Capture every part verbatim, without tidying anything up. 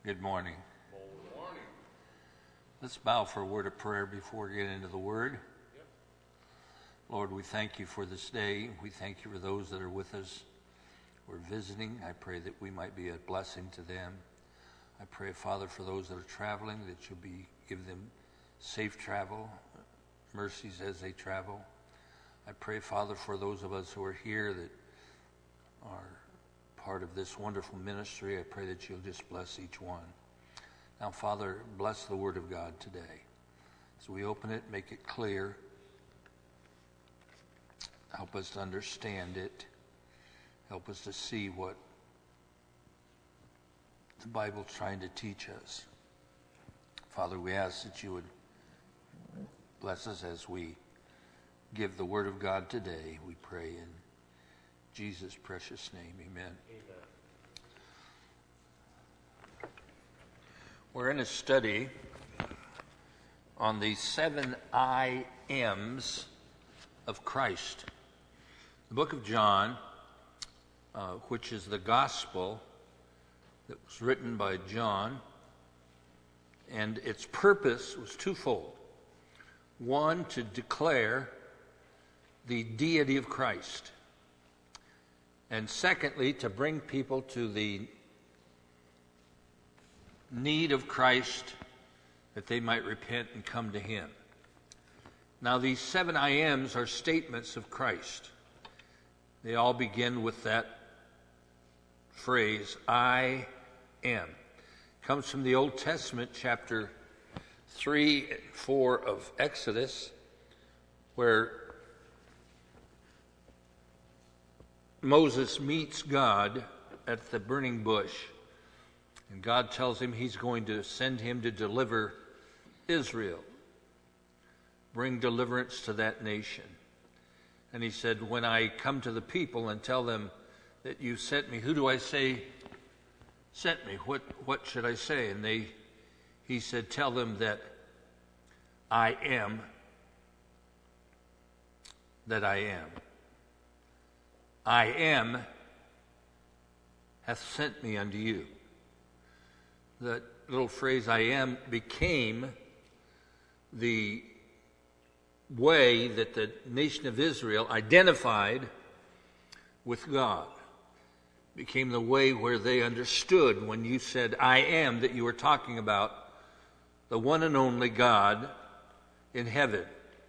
Good morning. Good morning. Let's bow for a word of prayer before we get into the word. Yep. Lord, we thank you for this day. We thank you for those that are with us. We're visiting. I pray that we might be a blessing to them. I pray, Father, for those that are traveling, that you'll be give them safe travel, mercies as they travel. I pray, Father, for those of us who are here that are part of this wonderful ministry. I pray that you'll just bless each one. Now, Father, bless the word of God today. As we open it, make it clear. Help us to understand it. Help us to see what the Bible's trying to teach us. Father, we ask that you would bless us as we give the word of God today. We pray in Jesus' precious name. Amen. Amen. We're in a study on the seven I Ams of Christ. The book of John, uh, which is the gospel that was written by John, and its purpose was twofold. One, to declare the deity of Christ. And secondly, to bring people to the need of Christ that they might repent and come to him. Now, these seven I Ams are statements of Christ. They all begin with that phrase, I am. It comes from the Old Testament, chapter three and four of Exodus, where Moses meets God at the burning bush, and God tells him he's going to send him to deliver Israel, bring deliverance to that nation. And he said, when I come to the people and tell them that you sent me, who do I say sent me? What what should I say? And they, he said, tell them that I am that I am. I am hath sent me unto you. That little phrase, I am, became the way that the nation of Israel identified with God. Became the way where they understood when you said, I am, that you were talking about the one and only God in heaven.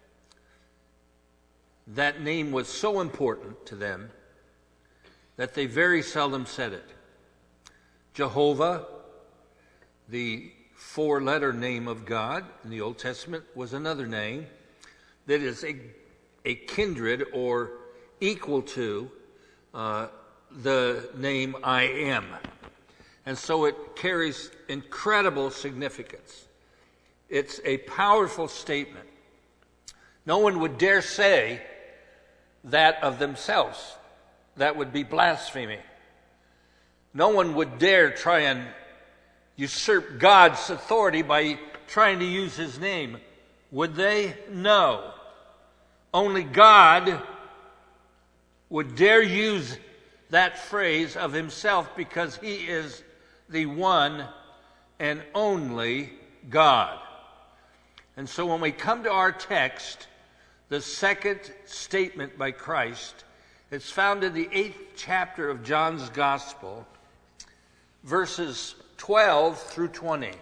That name was so important to them that they very seldom said it. Jehovah, the four-letter name of God in the Old Testament, was another name that is a, a kindred or equal to uh, the name I am. And so it carries incredible significance. It's a powerful statement. No one would dare say that of themselves. That would be blasphemy. No one would dare try and usurp God's authority by trying to use his name. Would they? No. Only God would dare use that phrase of himself because he is the one and only God. And so when we come to our text, the second statement by Christ, it's found in the eighth chapter of John's Gospel, verses twelve through twenty.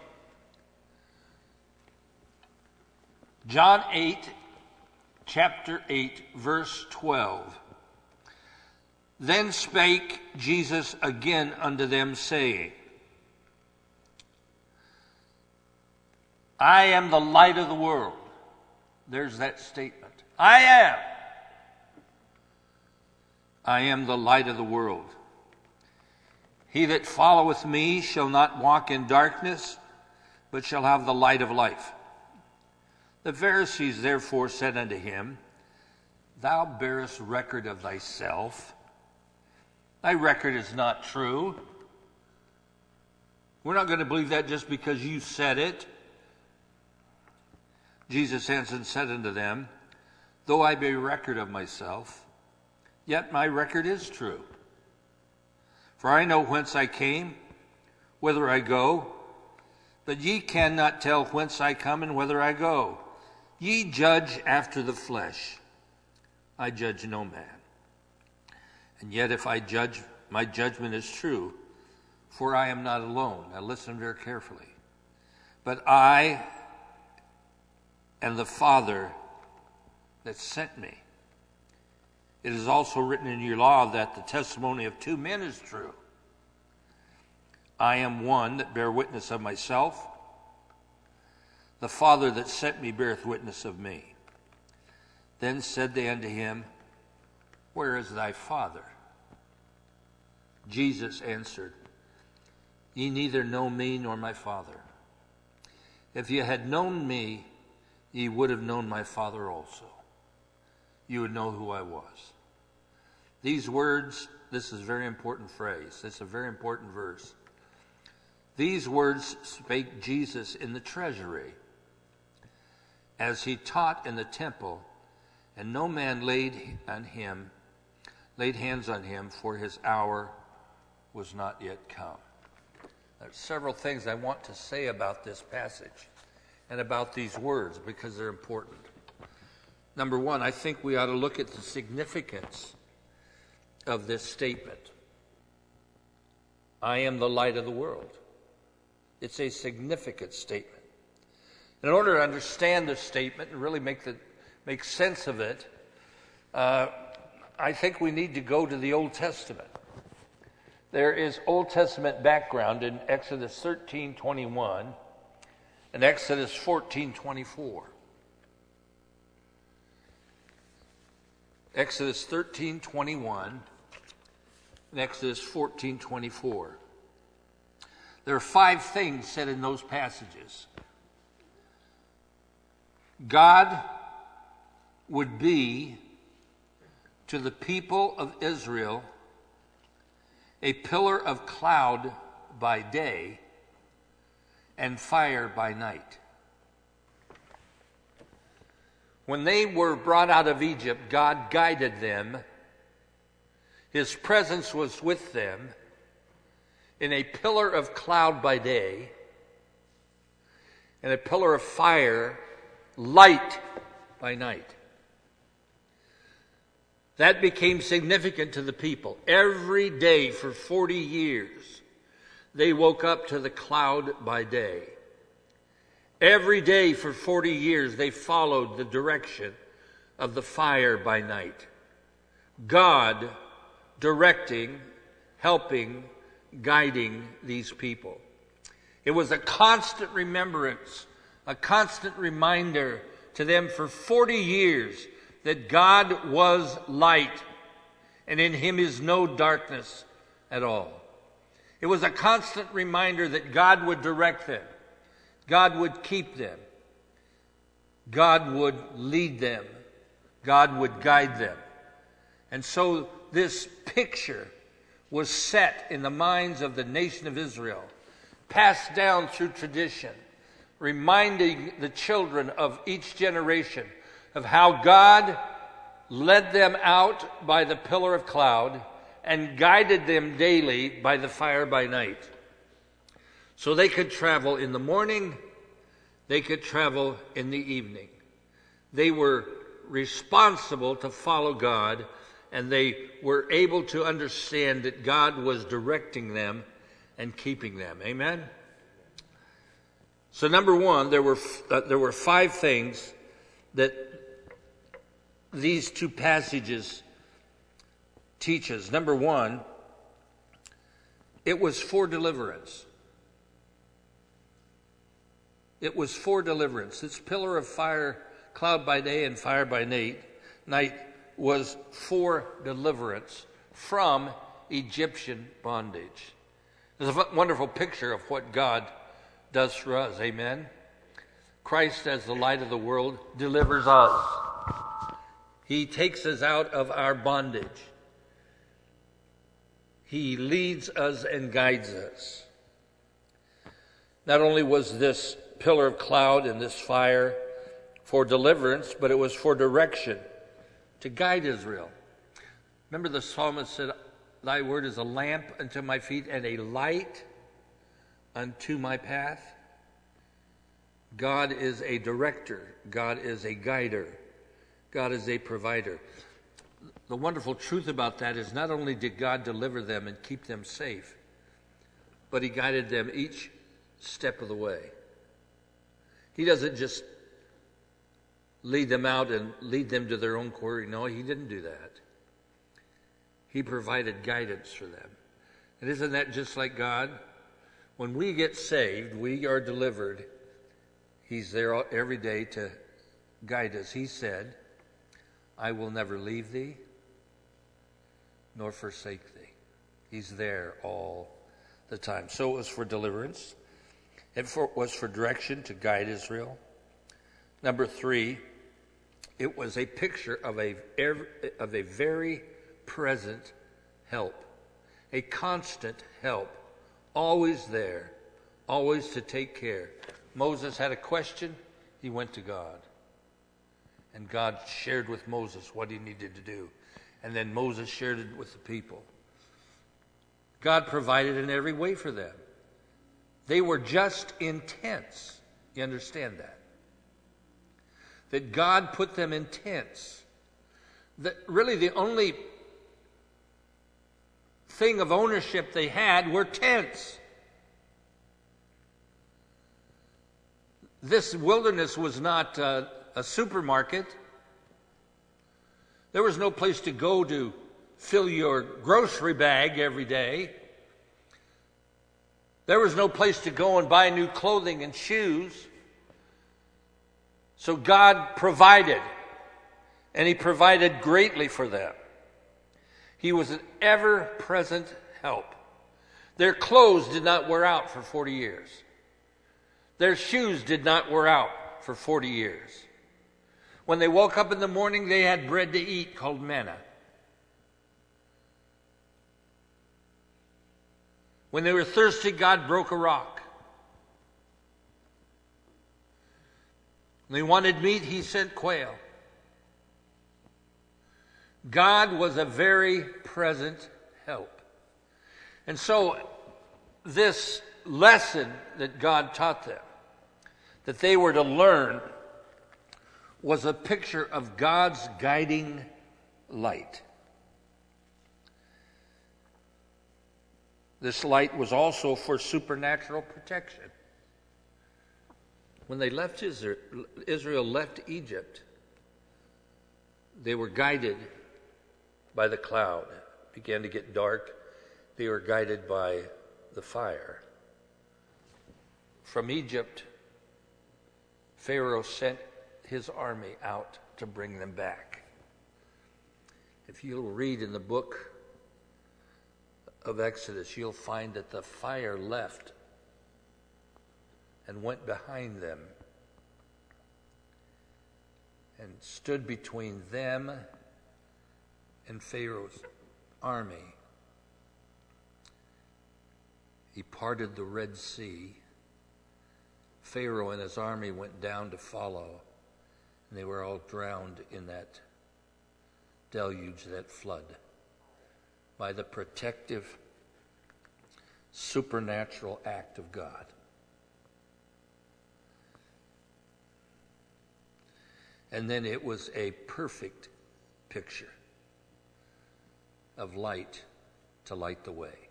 John eight, chapter eight, verse twelve. Then spake Jesus again unto them, saying, I am the light of the world. There's that statement. I am. I am the light of the world. He that followeth me shall not walk in darkness, but shall have the light of life. The Pharisees therefore said unto him, Thou bearest record of thyself. Thy record is not true. We're not going to believe that just because you said it. Jesus answered and said unto them, Though I bear record of myself, yet my record is true. For I know whence I came, whither I go. But ye cannot tell whence I come and whither I go. Ye judge after the flesh. I judge no man. And yet if I judge, my judgment is true, for I am not alone. Now listen very carefully. But I and the Father that sent me. It is also written in your law that the testimony of two men is true. I am one that bear witness of myself. The Father that sent me beareth witness of me. Then said they unto him, Where is thy Father? Jesus answered, Ye neither know me nor my Father. If ye had known me, ye would have known my Father also. You would know who I was. These words, this is a very important phrase. It's a very important verse. These words spake Jesus in the treasury, as he taught in the temple, and no man laid on him, laid hands on him, for his hour was not yet come. There's several things I want to say about this passage and about these words because they're important. Number one, I think we ought to look at the significance of this statement. I am the light of the world. It's a significant statement. In order to understand this statement and really make the make sense of it, uh, I think we need to go to the Old Testament. There is Old Testament background in Exodus thirteen twenty-one and Exodus fourteen twenty-four. Exodus thirteen twenty-one and Exodus fourteen twenty-four. There are five things said in those passages. God would be to the people of Israel a pillar of cloud by day and fire by night. When they were brought out of Egypt, God guided them. His presence was with them in a pillar of cloud by day and a pillar of fire, light by night. That became significant to the people. Every day for forty years, they woke up to the cloud by day. Every day for forty years, they followed the direction of the fire by night. God directing, helping, guiding these people. It was a constant remembrance, a constant reminder to them for forty years that God was light and in him is no darkness at all. It was a constant reminder that God would direct them. God would keep them. God would lead them. God would guide them. And so this picture was set in the minds of the nation of Israel, passed down through tradition, reminding the children of each generation of how God led them out by the pillar of cloud and guided them daily by the fire by night. So they could travel in the morning, they could travel in the evening. They were responsible to follow God, and they were able to understand that God was directing them and keeping them. Amen? So number one, there were uh, there were five things that these two passages teach us. Number one, it was for deliverance. It was for deliverance. This pillar of fire, cloud by day and fire by night, night was for deliverance from Egyptian bondage. It's a wonderful picture of what God does for us. Amen? Christ, as the light of the world, delivers us. He takes us out of our bondage. He leads us and guides us. Not only was this pillar of cloud and this fire for deliverance, but it was for direction, to guide Israel. Remember the psalmist said, Thy word is a lamp unto my feet and a light unto my path. God is a director. God is a guider. God is a provider. The wonderful truth about that is not only did God deliver them and keep them safe, but he guided them each step of the way. He doesn't just lead them out and lead them to their own quarry. No, he didn't do that. He provided guidance for them. And isn't that just like God? When we get saved, we are delivered. He's there every day to guide us. He said, I will never leave thee nor forsake thee. He's there all the time. So it was for deliverance. It for, was for direction to guide Israel. Number three, it was a picture of a, of a very present help. A constant help. Always there. Always to take care. Moses had a question. He went to God. And God shared with Moses what he needed to do. And then Moses shared it with the people. God provided in every way for them. They were just in tents. You understand that? That God put them in tents. That really the only thing of ownership they had were tents. This wilderness was not uh, a supermarket. There was no place to go to fill your grocery bag every day. There was no place to go and buy new clothing and shoes. So God provided, and he provided greatly for them. He was an ever-present help. Their clothes did not wear out for forty years. Their shoes did not wear out for forty years. When they woke up in the morning, they had bread to eat called manna. When they were thirsty, God broke a rock. When they wanted meat, he sent quail. God was a very present help. And so this lesson that God taught them, that they were to learn, was a picture of God's guiding light. This light was also for supernatural protection. When they left Israel, Israel left Egypt, they were guided by the cloud. It began to get dark. They were guided by the fire. From Egypt, Pharaoh sent his army out to bring them back. If you'll read in the book of Exodus, you'll find that the fire left and went behind them and stood between them and Pharaoh's army. He parted the Red Sea. Pharaoh and his army went down to follow, and they were all drowned in that deluge, that flood, by the protective, supernatural act of God. And then it was a perfect picture of light to light the way.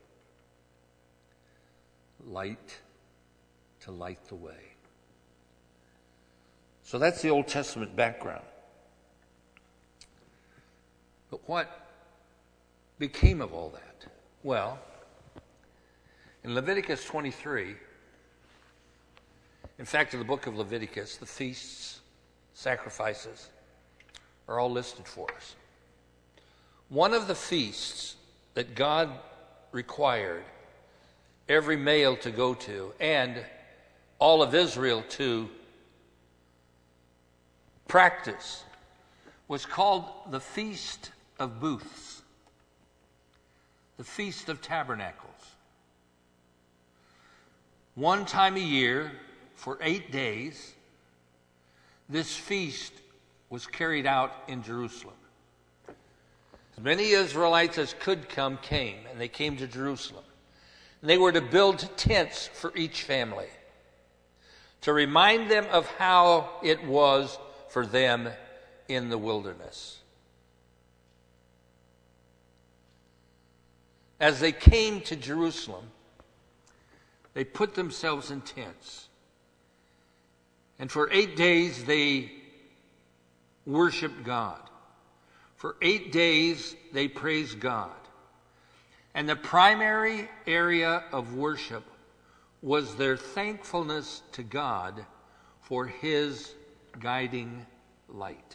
Light to light the way. So that's the Old Testament background. But what became of all that? Well, in Leviticus twenty-three, in fact, in the book of Leviticus, the feasts, sacrifices, are all listed for us. One of the feasts that God required every male to go to and all of Israel to practice was called the Feast of Booths, the Feast of Tabernacles. One time a year, for eight days, this feast was carried out in Jerusalem. As many Israelites as could come came, and they came to Jerusalem. And they were to build tents for each family. to remind them of how it was for them in the wilderness. As they came to Jerusalem, they put themselves in tents. And for eight days they worshiped God. For eight days they praised God. And the primary area of worship was their thankfulness to God for his guiding light.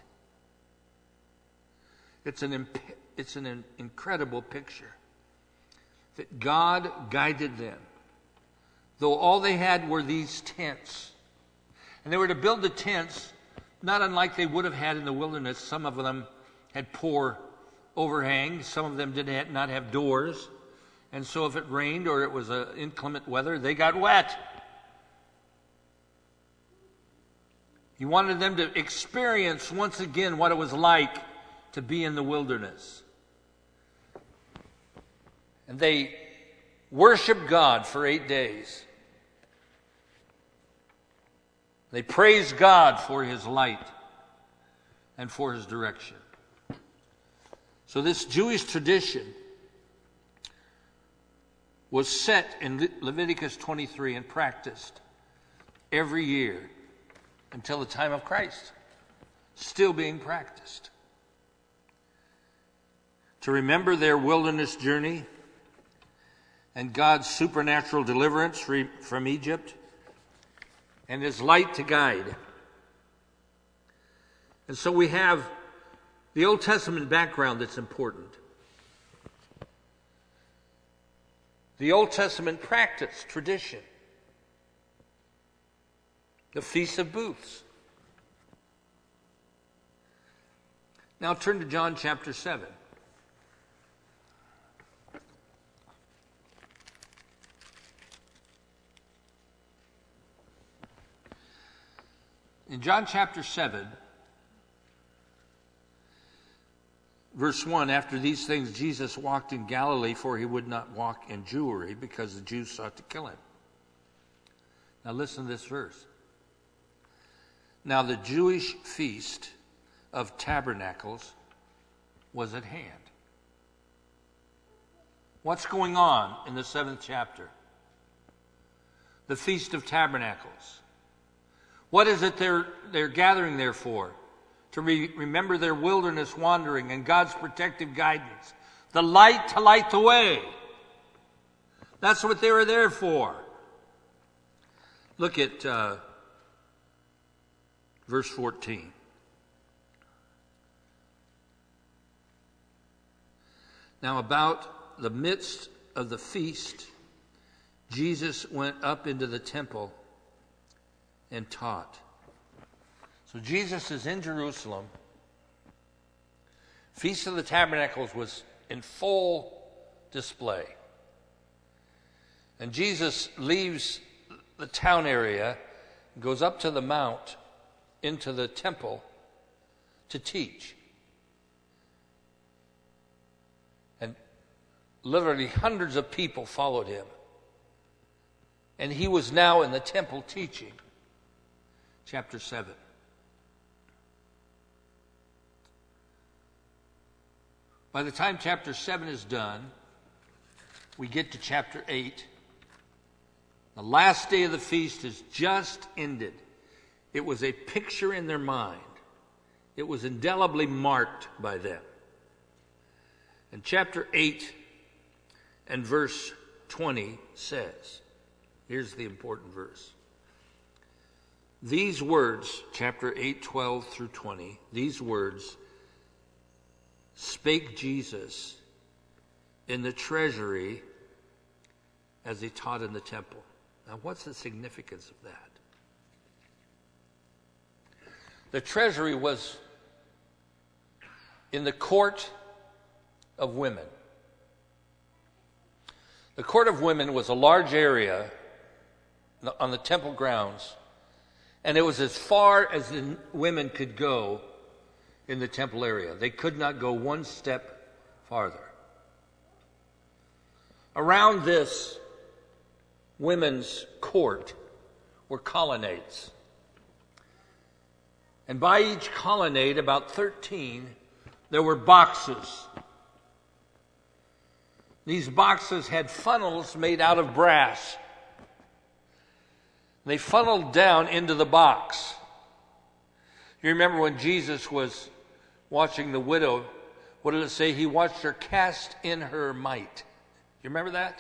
It's an, imp- it's an incredible picture that God guided them, though all they had were these tents. And they were to build the tents not unlike they would have had in the wilderness. Some of them had poor overhangs. Some of them did not have doors. And so if it rained or it was uh, inclement weather, they got wet. He wanted them to experience once again what it was like to be in the wilderness. And they worshiped God for eight days. They praised God for his light and for his direction. So this Jewish tradition was set in Le- Leviticus twenty-three and practiced every year until the time of Christ, still being practiced. To remember their wilderness journey and God's supernatural deliverance from Egypt and his light to guide. And so we have the Old Testament background that's important. The Old Testament practice, tradition. The Feast of Booths. Now turn to John chapter seven. In John chapter seven, verse one, after these things Jesus walked in Galilee, for he would not walk in Jewry, because the Jews sought to kill him. Now listen to this verse. Now the Jewish feast of tabernacles was at hand. What's going on in the seventh chapter? The Feast of Tabernacles. What is it they're, they're gathering there for? To re- remember their wilderness wandering and God's protective guidance. The light to light the way. That's what they were there for. Look at uh, verse fourteen. Now about the midst of the feast, Jesus went up into the temple and taught. So Jesus is in Jerusalem. Feast of the Tabernacles was in full display. And Jesus leaves the town area, goes up to the mount, into the temple to teach. And literally hundreds of people followed him. And he was now in the temple teaching. Chapter seven. By the time chapter seven is done, we get to chapter eight. The last day of the feast has just ended. It was a picture in their mind. It was indelibly marked by them. And chapter eight and verse twenty says, here's the important verse. These words, chapter eight, twelve through twenty, these words spake Jesus in the treasury as he taught in the temple. Now, what's the significance of that? The treasury was in the court of women. The court of women was a large area on the temple grounds, and it was as far as the women could go in the temple area. They could not go one step farther. Around this women's court were colonnades. And by each colonnade, about thirteen, there were boxes. These boxes had funnels made out of brass. They funneled down into the box. You remember when Jesus was watching the widow, what did it say? He watched her cast in her mite. You remember that?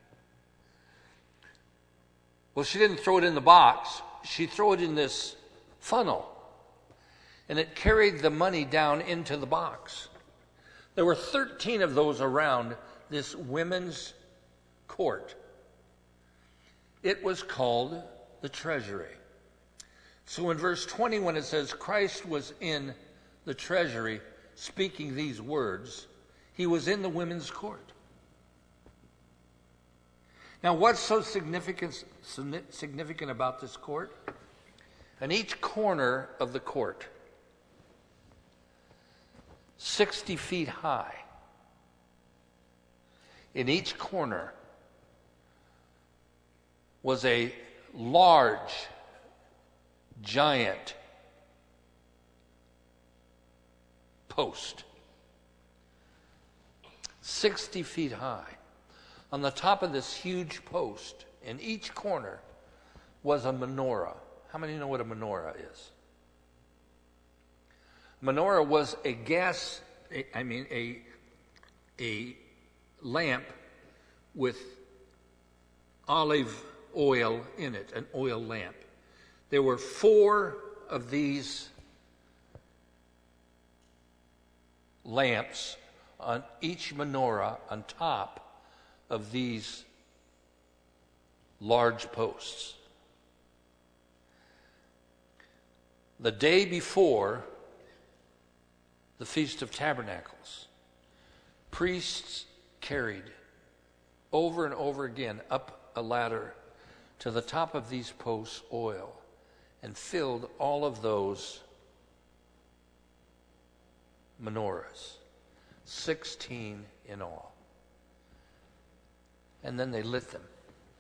Well, she didn't throw it in the box. She threw it in this funnel. And it carried the money down into the box. There were thirteen of those around this women's court. It was called the treasury. So in verse twenty, when it says Christ was in the treasury speaking these words, he was in the women's court. Now, what's so significant, significant about this court? In each corner of the court, sixty feet high, in each corner was a large, giant post, sixty feet high. On the top of this huge post, in each corner, was a menorah. How many know what a menorah is? Menorah was a gas, I mean a, a lamp with olive oil in it, an oil lamp. There were four of these lamps on each menorah on top of these large posts. The day before the Feast of Tabernacles, priests carried over and over again up a ladder to the top of these posts oil and filled all of those menorahs, sixteen in all. And then they lit them.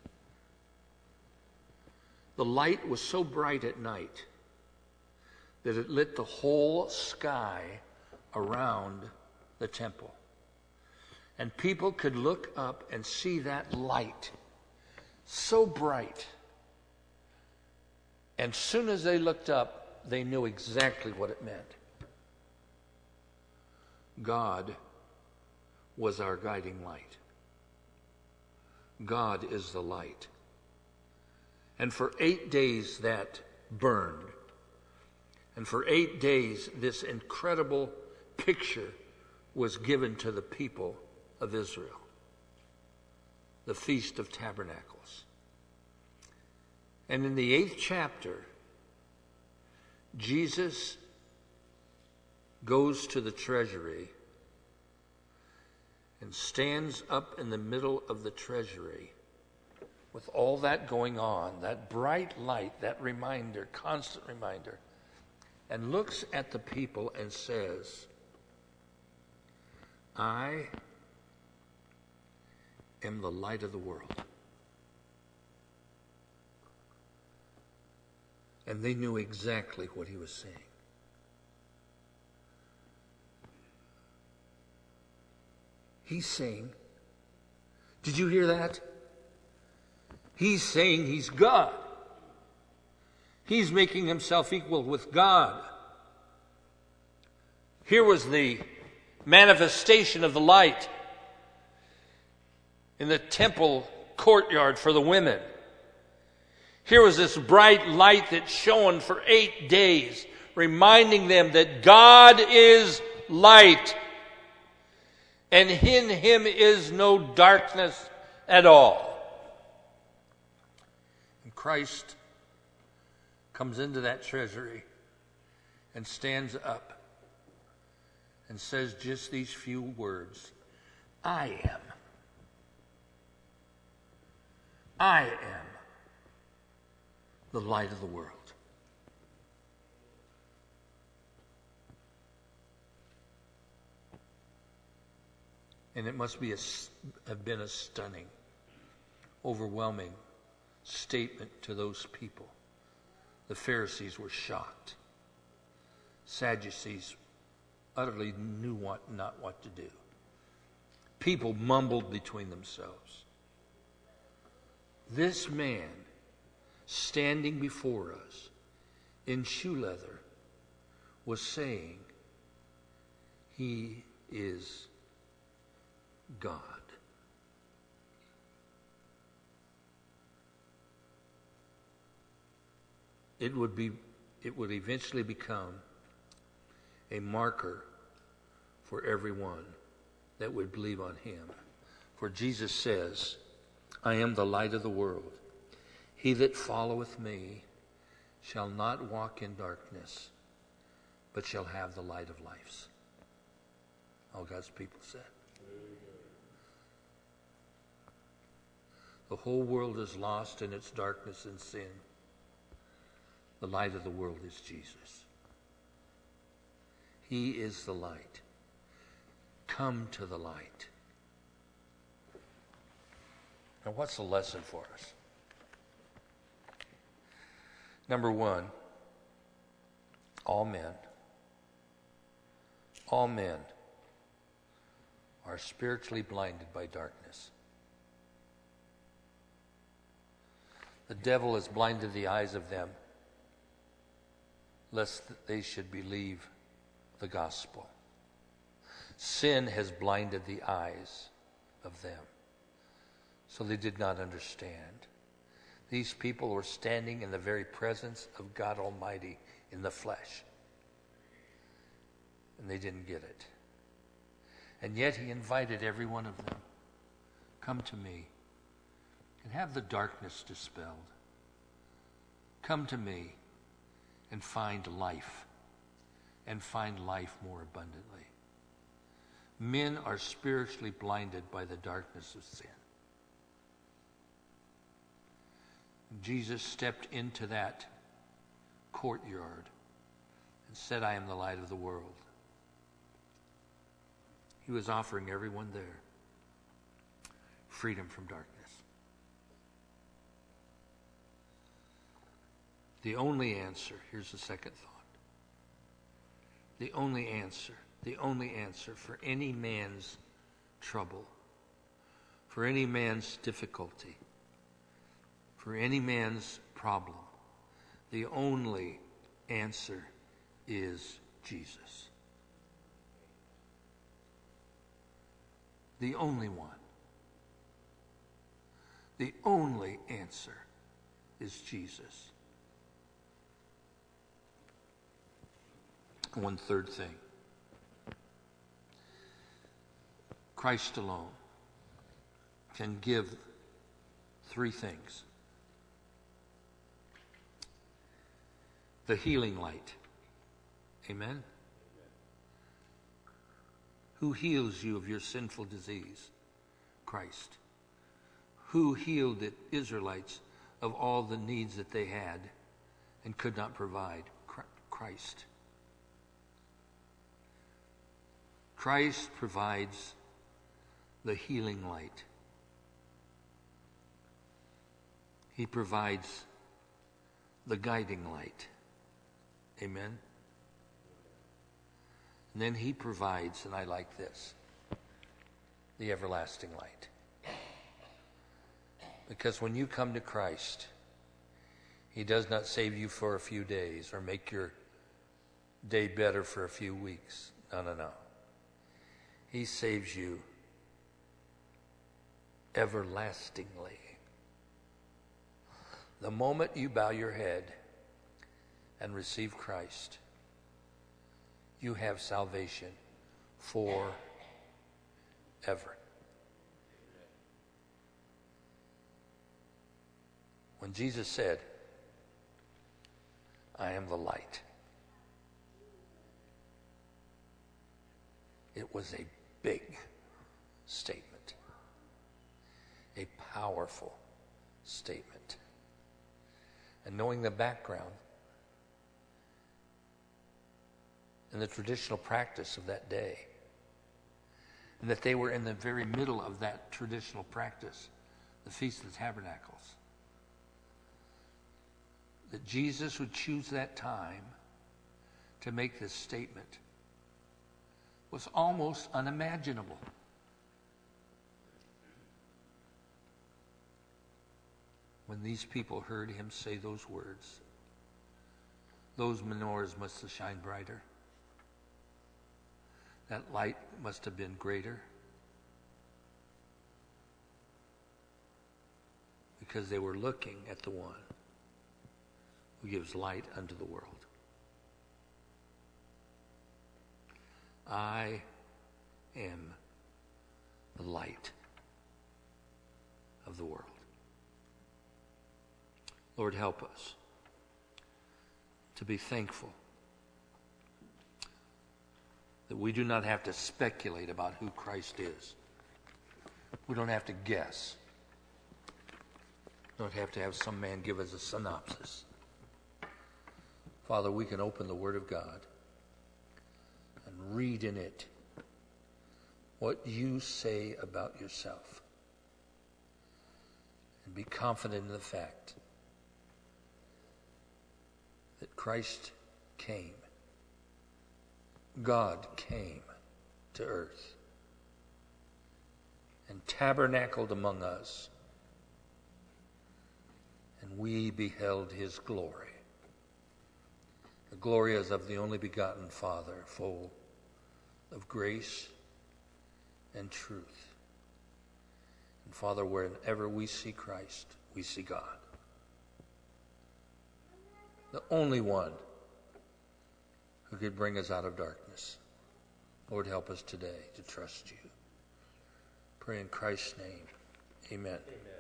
The light was so bright at night that it lit the whole sky around the temple. And people could look up and see that light so bright. And soon as they looked up, they knew exactly what it meant. God was our guiding light. God is the light. And for eight days that burned. And for eight days this incredible picture was given to the people of Israel. The Feast of Tabernacles. And in the eighth chapter, Jesus goes to the treasury and stands up in the middle of the treasury with all that going on, that bright light, that reminder, constant reminder, and looks at the people and says, I am the light of the world. And they knew exactly what he was saying. He's saying, did you hear that? He's saying he's God. He's making himself equal with God. Here was the manifestation of the light in the temple courtyard for the women. Here was this bright light that shone for eight days, reminding them that God is light, and in him is no darkness at all. And Christ comes into that treasury and stands up and says just these few words, I am. I am the light of the world. And it must be a, have been a stunning, overwhelming statement to those people. The Pharisees were shocked. Sadducees utterly knew what, not what to do. People mumbled between themselves. This man standing before us in shoe leather was saying he is God. It would be, it would eventually become a marker for everyone that would believe on him. For Jesus says, I am the light of the world. He that followeth me shall not walk in darkness, but shall have the light of life. All God's people said. The whole world is lost in its darkness and sin. The light of the world is Jesus. He is the light. Come to the light. Now, what's the lesson for us? Number one, all men, all men are spiritually blinded by darkness. The devil has blinded the eyes of them, lest they should believe the gospel. Sin has blinded the eyes of them, so they did not understand. These people were standing in the very presence of God Almighty in the flesh, and they didn't get it. And yet he invited every one of them, come to me and have the darkness dispelled. Come to me and find life, and find life more abundantly. Men are spiritually blinded by the darkness of sin. Jesus stepped into that courtyard and said, I am the light of the world. He was offering everyone there freedom from darkness. The only answer, here's the second thought. The only answer, the only answer for any man's trouble, for any man's difficulty, for any man's problem, the only answer is Jesus. The only one. The only answer is Jesus. One third thing. Christ alone can give three things. The healing light. Amen? Who heals you of your sinful disease? Christ. Who healed the Israelites of all the needs that they had and could not provide? Christ. Christ provides the healing light. He provides the guiding light. Amen? And then he provides, and I like this, the everlasting light. Because when you come to Christ, he does not save you for a few days or make your day better for a few weeks. No, no, no. He saves you everlastingly. The moment you bow your head and receive Christ, you have salvation forever. When Jesus said, I am the light, it was a big statement, a powerful statement. And knowing the background and the traditional practice of that day, and that they were in the very middle of that traditional practice, the Feast of the Tabernacles, that Jesus would choose that time to make this statement was almost unimaginable. When these people heard him say those words, those menorahs must have shined brighter. That light must have been greater. Because they were looking at the one who gives light unto the world. I am the light of the world. Lord, help us to be thankful that we do not have to speculate about who Christ is. We don't have to guess. We don't have to have some man give us a synopsis. Father, we can open the Word of God and read in it what you say about yourself and be confident in the fact that Christ came. God came to earth and tabernacled among us, and we beheld his glory. The glory as of the only begotten Father, full of grace and truth. And Father, wherever we see Christ, we see God. The only one who could bring us out of darkness. Lord, help us today to trust you. Pray in Christ's name. Amen. Amen.